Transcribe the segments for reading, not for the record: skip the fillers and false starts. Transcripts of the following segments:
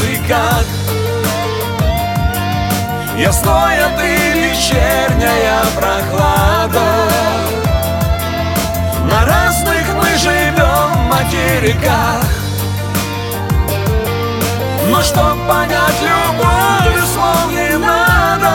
языках. Ясная ты вечерняя прохлада. На разных мы живем материках, но чтоб понять любовь, слов не надо.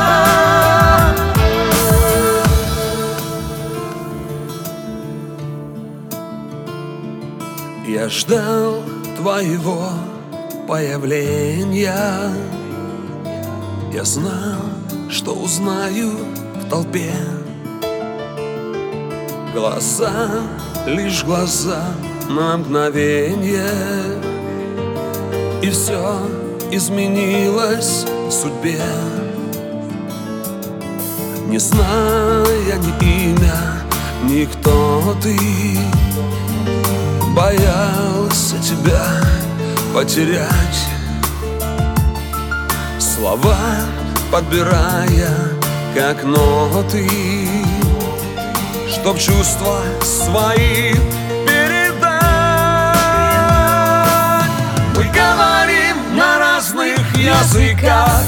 Я ждал твоего появления. Я знал, что узнаю в толпе. Глаза, лишь глаза на мгновенье, и все изменилось в судьбе. Не зная ни имя, ни кто ты, боялся тебя потерять. Слова подбирая, как ноты, чтоб чувства свои передать. Мы говорим на разных языках,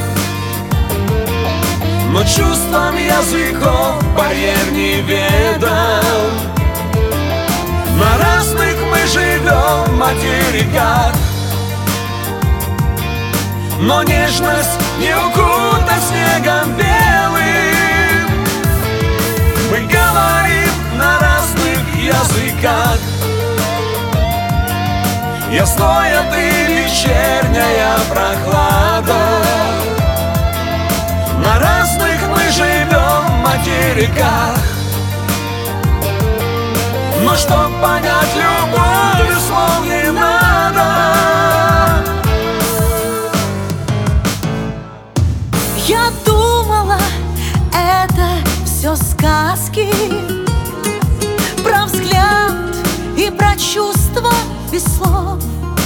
но чувствам языков барьер неведом. На разных мы живем материках, но нежность не укута снегом белым. Мы говорим на разных языках. Ясная ты вечерняя прохлада. На разных мы живем материках, но чтоб понять любовь, слов не надо. Я думала, это все сказки, про взгляд и про чувства без слов.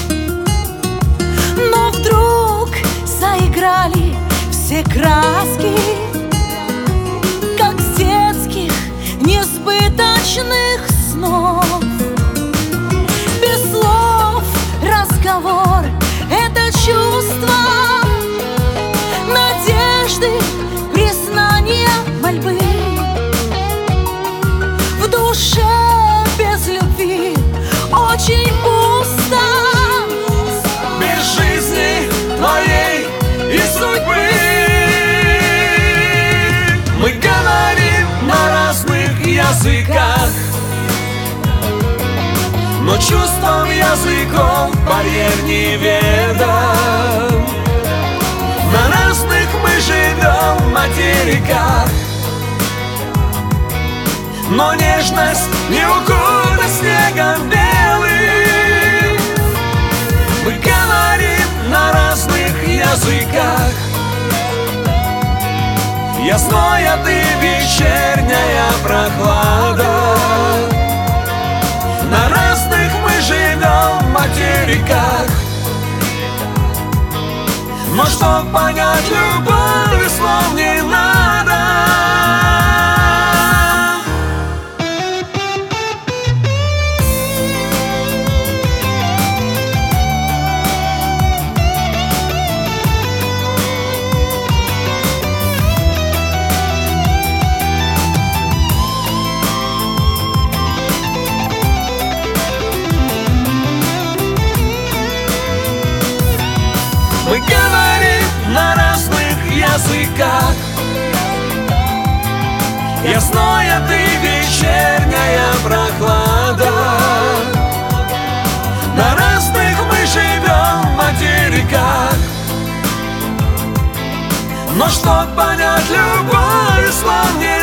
Но вдруг заиграли все краски, как с детских несбыточных снов. Без слов разговор — это чувство, надежды, признания, мольбы. В душе без любви очень пусто, без жизни твоей и судьбы. Мы говорим на разных языках, но чувствам языков барьер неведом. На разных мы живем материках, но нежность не укута снегом белым. Мы говорим на разных языках. Ясная ты вечерняя прохлада. На разных мы живем материках, но чтоб понять любовь, слов не надо. Мы говорим на разных языках. Ясная ты вечерняя прохлада. На разных мы живем материках, но чтоб понять любовь, слов не